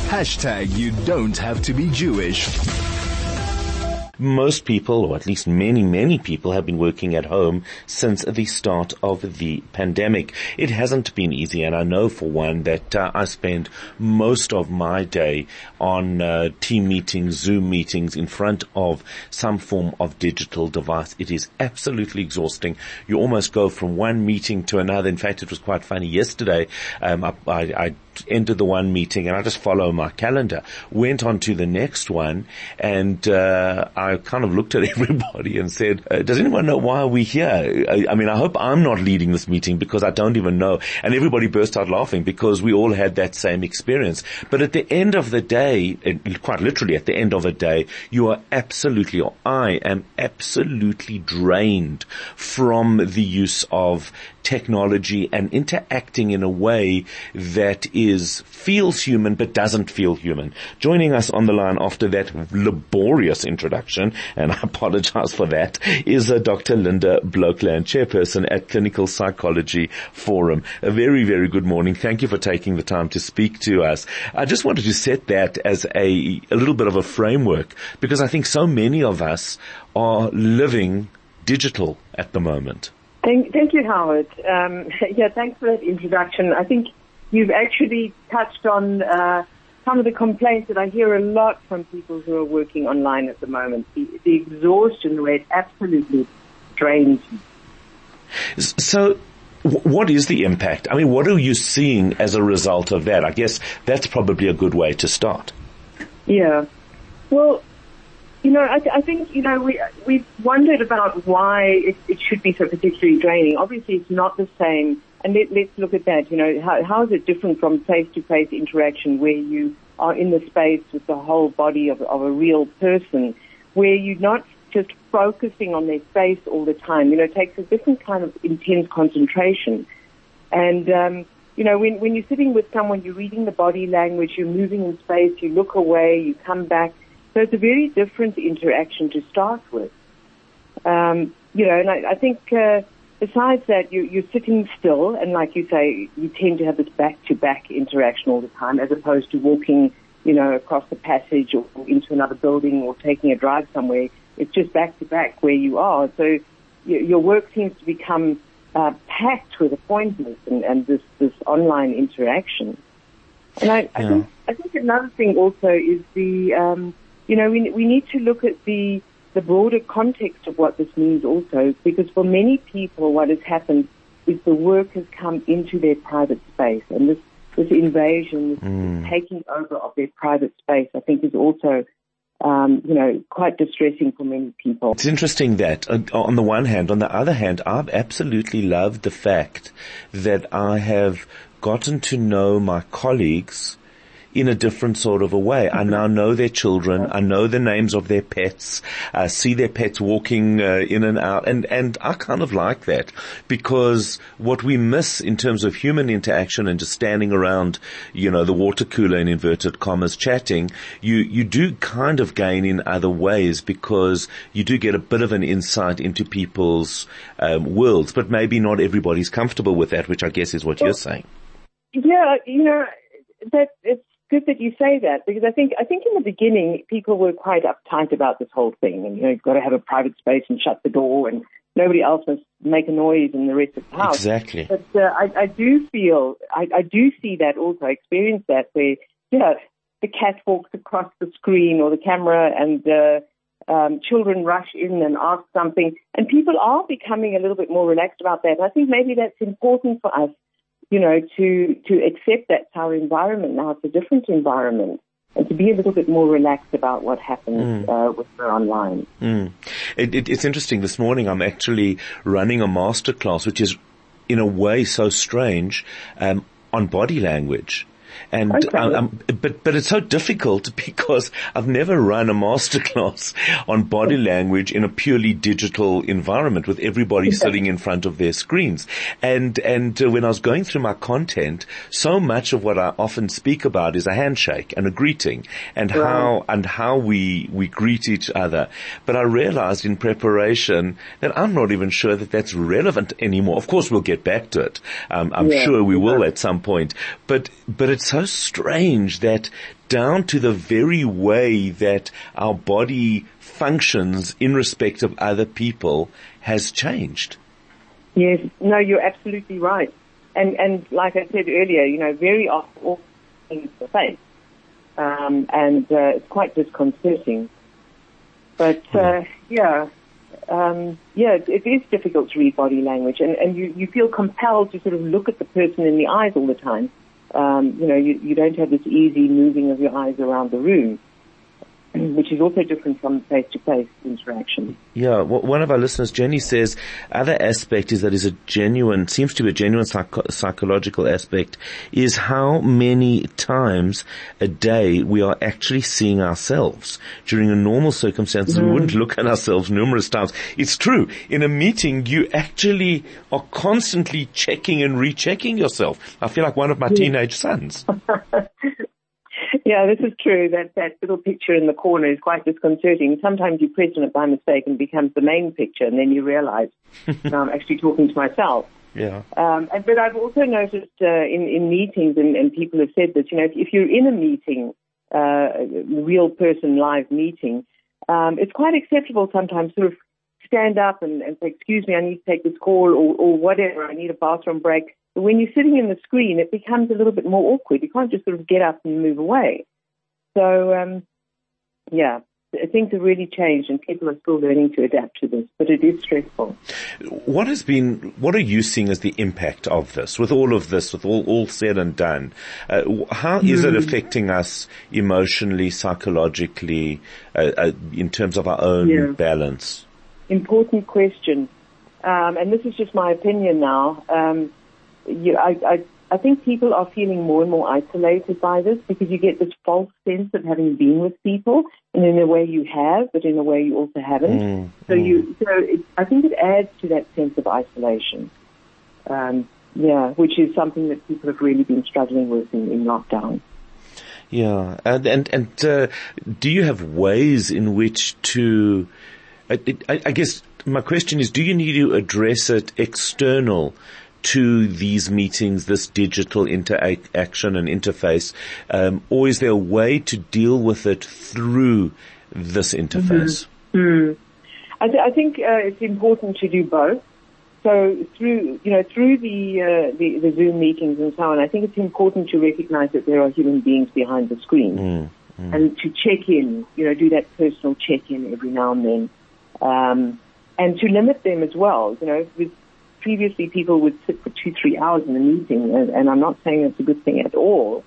You don't have to be Jewish. Most people, or at least many people, have been working at home since the start of the pandemic. It hasn't been easy, and I know for one that I spend most of my day on team meetings, Zoom meetings, in front of some form of digital device. It is absolutely exhausting. You almost go from one meeting to another. In fact, it was quite funny. Yesterday, I entered the one meeting and I just follow my calendar, went on to the next one, and I kind of looked at everybody and said, does anyone know why we're here? I mean, I hope I'm not leading this meeting because I don't even know. And everybody burst out laughing because we all had that same experience. But at the end of the day, quite literally at the end of a day, you are absolutely, or I am absolutely drained from the use of technology and interacting in a way that feels human but doesn't feel human. Joining us on the line after that laborious introduction, and I apologize for that, is Dr. Linda Blokland, chairperson at Clinical Psychology Forum. A very, very good morning. Thank you for taking the time to speak to us. I just wanted to set that as a little bit of a framework, because I think so many of us are living digital at the moment. Thank you, Howard. Thanks for that introduction. I think you've actually touched on some of the complaints that I hear a lot from people who are working online at the moment. The exhaustion rate absolutely drains you. So what is the impact? I mean, what are you seeing as a result of that? I guess that's probably a good way to start. Yeah. Well, I think, we've wondered about why it should be so particularly draining. Obviously, it's not the same. And let's look at that. How is it different from face-to-face interaction where you are in the space with the whole body of a real person, where you're not just focusing on their face all the time. It takes a different kind of intense concentration. And, when you're sitting with someone, you're reading the body language, you're moving in space, you look away, you come back. So it's a very different interaction to start with. And I think besides that, you're sitting still, and like you say, you tend to have this back-to-back interaction all the time, as opposed to walking, across the passage or into another building or taking a drive somewhere. It's just back-to-back where you are. So your work seems to become packed with appointments and this online interaction. And I think another thing also is the we need to look at the broader context of what this means also, because for many people what has happened is the work has come into their private space, and this invasion, this taking over of their private space, I think is also quite distressing for many people. It's interesting that on the one hand, on the other hand, I've absolutely loved the fact that I have gotten to know my colleagues in a different sort of a way. I now know their children. I know the names of their pets. I see their pets walking in and out. And I kind of like that, because what we miss in terms of human interaction and just standing around, the water cooler in inverted commas chatting, you do kind of gain in other ways, because you do get a bit of an insight into people's worlds. But maybe not everybody's comfortable with that, which I guess is what you're saying. Yeah, that it's good that you say that, because I think in the beginning people were quite uptight about this whole thing, and you've got to have a private space and shut the door, and nobody else must make a noise in the rest of the house. Exactly. But I do see that also, experience that, where the cat walks across the screen or the camera, and children rush in and ask something, and people are becoming a little bit more relaxed about that. I think maybe that's important for us, to accept that's our environment now. It's a different environment, and to be a little bit more relaxed about what happens with her online. It's interesting. This morning I'm actually running a masterclass, which is in a way so strange, on body language. And, but it's so difficult because I've never run a masterclass on body language in a purely digital environment with everybody sitting in front of their screens. And when I was going through my content, so much of what I often speak about is a handshake and a greeting and how we greet each other. But I realized in preparation that I'm not even sure that that's relevant anymore. Of course, we'll get back to it. I'm sure we will at some point, but it's so so strange that down to the very way that our body functions in respect of other people has changed. Yes, no, you're absolutely right. And like I said earlier, very often all things the face. It's quite disconcerting. But, it is difficult to read body language, and you feel compelled to sort of look at the person in the eyes all the time. You don't have this easy moving of your eyes around the room, which is also different from face-to-face interaction. Yeah, one of our listeners, Jenny, says other aspect is that seems to be a genuine psychological aspect, is how many times a day we are actually seeing ourselves. During a normal circumstances, we wouldn't look at ourselves numerous times. It's true. In a meeting, you actually are constantly checking and rechecking yourself. I feel like one of my teenage sons. Yeah, this is true. That little picture in the corner is quite disconcerting. Sometimes you press on it by mistake and it becomes the main picture, and then you realize I'm actually talking to myself. Yeah. But I've also noticed in meetings, and people have said this, if you're in a meeting, real person live meeting, it's quite acceptable sometimes to sort of stand up and say, excuse me, I need to take this call, or whatever, I need a bathroom break. But when you're sitting in the screen, it becomes a little bit more awkward. You can't just sort of get up and move away. So, things have really changed, and people are still learning to adapt to this, but it is stressful. What are you seeing as the impact of this, with all of this, with all said and done? How is it affecting us emotionally, psychologically, in terms of our own balance? Important question. And this is just my opinion now. I think people are feeling more and more isolated by this, because you get this false sense of having been with people, and in a way you have, but in a way you also haven't. I think it adds to that sense of isolation. Which is something that people have really been struggling with in lockdown. Yeah, and do you have ways in which to? I guess my question is: do you need to address it external to these meetings, this digital interaction and interface, or is there a way to deal with it through this interface? I think it's important to do both. So through the Zoom meetings and so on, I think it's important to recognize that there are human beings behind the screen, and to check in, do that personal check-in every now and then, and to limit them as well. Previously, people would sit for 2-3 hours in a meeting, and I'm not saying it's a good thing at all.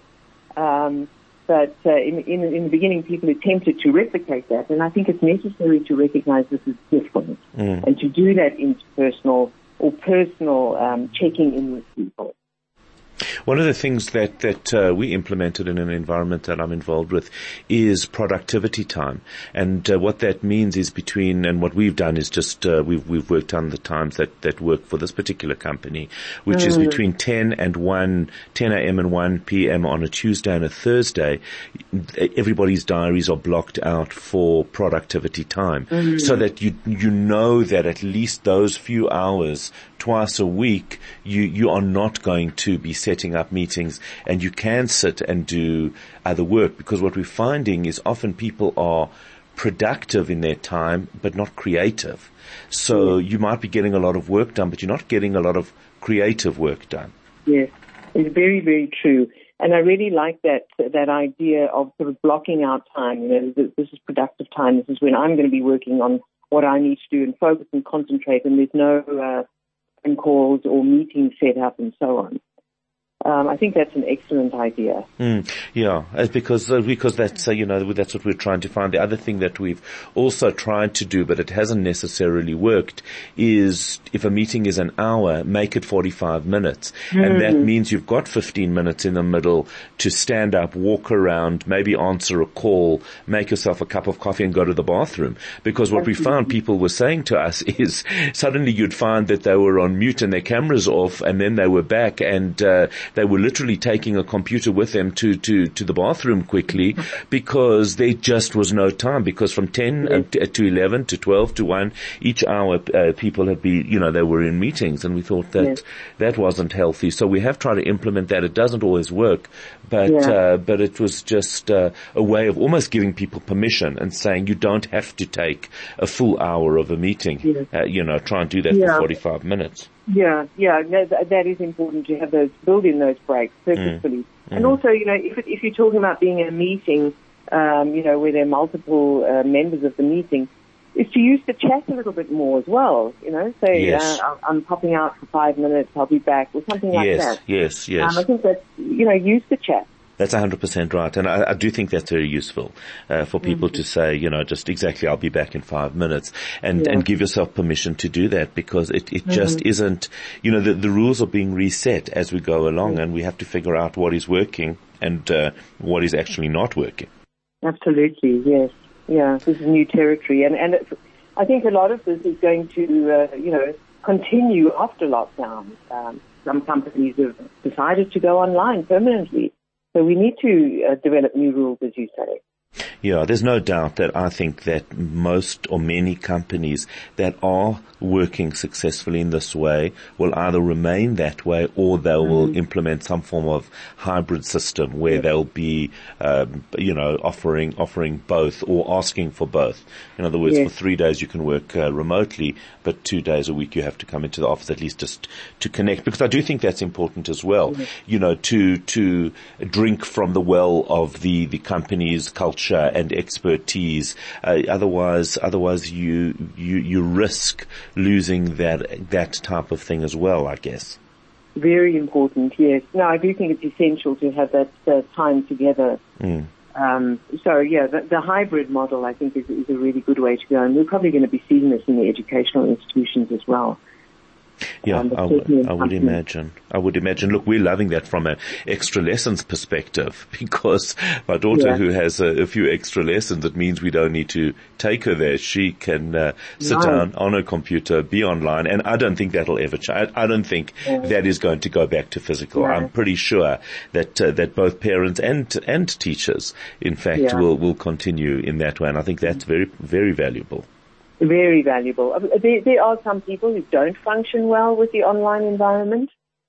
But in the beginning, people attempted to replicate that, and I think it's necessary to recognize this is different, and to do that interpersonal or personal checking in with people. One of the things that we implemented in an environment that I'm involved with is productivity time, and what that means is and what we've done is just we've worked on the times that work for this particular company, which is between 10 a.m. and 1 p.m. on a Tuesday and a Thursday. Everybody's diaries are blocked out for productivity time, so that you know that at least those few hours twice a week, you are not going to be setting up meetings, and you can sit and do other work, because what we're finding is often people are productive in their time, but not creative. So you might be getting a lot of work done, but you're not getting a lot of creative work done. Yes, it's very, very true. And I really like that idea of sort of blocking out time. This is productive time. This is when I'm going to be working on what I need to do and focus and concentrate, and there's no phone calls or meetings set up and so on. I think that's an excellent idea. Yeah, because that's that's what we're trying to find. The other thing that we've also tried to do, but it hasn't necessarily worked, is if a meeting is an hour, make it 45 minutes, and that means you've got 15 minutes in the middle to stand up, walk around, maybe answer a call, make yourself a cup of coffee, and go to the bathroom. Because what we found people were saying to us is suddenly you'd find that they were on mute and their cameras off, and then they were back, and they were literally taking a computer with them to the bathroom quickly because there just was no time, because from 10 to 11 to 12 to 1 each hour, people had been, they were in meetings, and we thought that that wasn't healthy. So we have tried to implement that. It doesn't always work, but it was just a way of almost giving people permission and saying you don't have to take a full hour of a meeting. Try and do that for 45 minutes. No, that is important to have build in those breaks purposefully. And also, if you're talking about being in a meeting, where there are multiple members of the meeting, is to use the chat a little bit more as well. Say, I'm popping out for 5 minutes, I'll be back, or something like that. Yes. I think that, use the chat. That's 100% right. And I do think that's very useful, for people to say, just exactly, I'll be back in 5 minutes, and give yourself permission to do that, because it just isn't, the rules are being reset as we go along, and we have to figure out what is working and, what is actually not working. Absolutely. Yes. Yeah. This is new territory. And I think a lot of this is going to, continue after lockdown. Some companies have decided to go online permanently. So we need to develop new rules, as you say. Yeah, there's no doubt that I think that most or many companies that are working successfully in this way will either remain that way, or they will implement some form of hybrid system where they'll be, offering both or asking for both. In other words, for 3 days you can work remotely, but 2 days a week you have to come into the office at least just to connect, because I do think that's important as well. To drink from the well of the company's culture and expertise. Otherwise you risk losing that type of thing as well, I guess. Very important, yes. No, I do think it's essential to have that time together. The hybrid model, I think, is a really good way to go, and we're probably going to be seeing this in the educational institutions as well. Yeah, I would imagine. Look, we're loving that from an extra lessons perspective, because my daughter, who has a few extra lessons, it means we don't need to take her there. She can sit down on her computer, be online, and I don't think that'll ever change. I don't think that is going to go back to physical. I'm pretty sure that both parents and teachers, in fact, will continue in that way, and I think that's very, very valuable. Very valuable. There are some people who don't function well with the online environment.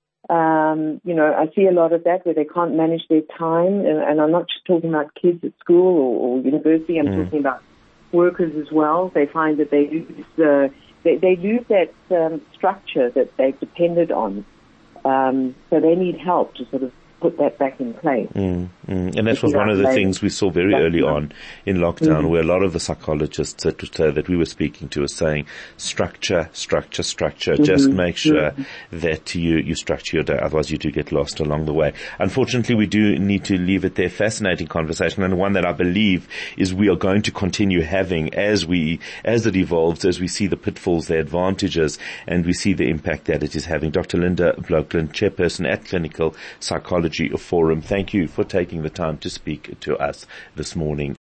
I see a lot of that where they can't manage their time, and I'm not just talking about kids at school or university. I'm talking about workers as well. They find that they lose that structure that they've depended on. So they need help to sort of put that back in place. And that was one of the things we saw very early on in lockdown, where a lot of the psychologists that we were speaking to were saying structure. Just make sure that you structure your day, otherwise you do get lost along the way. Unfortunately, we do need to leave it there. Fascinating conversation, and one that I believe is we are going to continue having as it evolves, as we see the pitfalls, the advantages, and we see the impact that it is having. Dr. Linda Blokland, chairperson at Clinical Psychology Forum, thank you for taking the time to speak to us this morning.